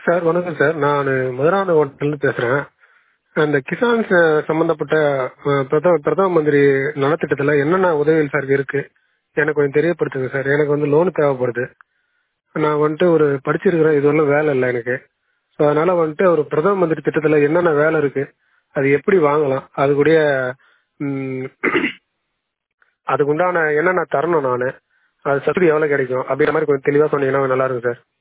Sir வணக்கம் sir. நான் மதுரான ஹோட்டல்லேருந்து பேசுகிறேன். அந்த கிசான் சம்பந்தப்பட்ட பிரதம மந்திரி நலத்திட்டத்தில் என்னென்ன உதவிகள் சார் இருக்கு எனக்கு கொஞ்சம் தெரியப்படுத்துங்க சார். எனக்கு லோன் தேவைப்படுது. நான் ஒரு படிச்சிருக்கிறேன், இது ஒன்றும் வேலை இல்லை எனக்கு. ஸோ அதனால ஒரு பிரதம மந்திரி திட்டத்தில் என்னென்ன வேலை இருக்கு, அது எப்படி வாங்கலாம், அதுக்குடைய ம், அதுக்குண்டான என்னென்ன தரணும், நான் அது சப்சிடி எவ்வளோ கிடைக்கும் அப்படின்ற மாதிரி கொஞ்சம் தெளிவாக சொன்னீங்கன்னா நல்லா இருக்கும் சார்.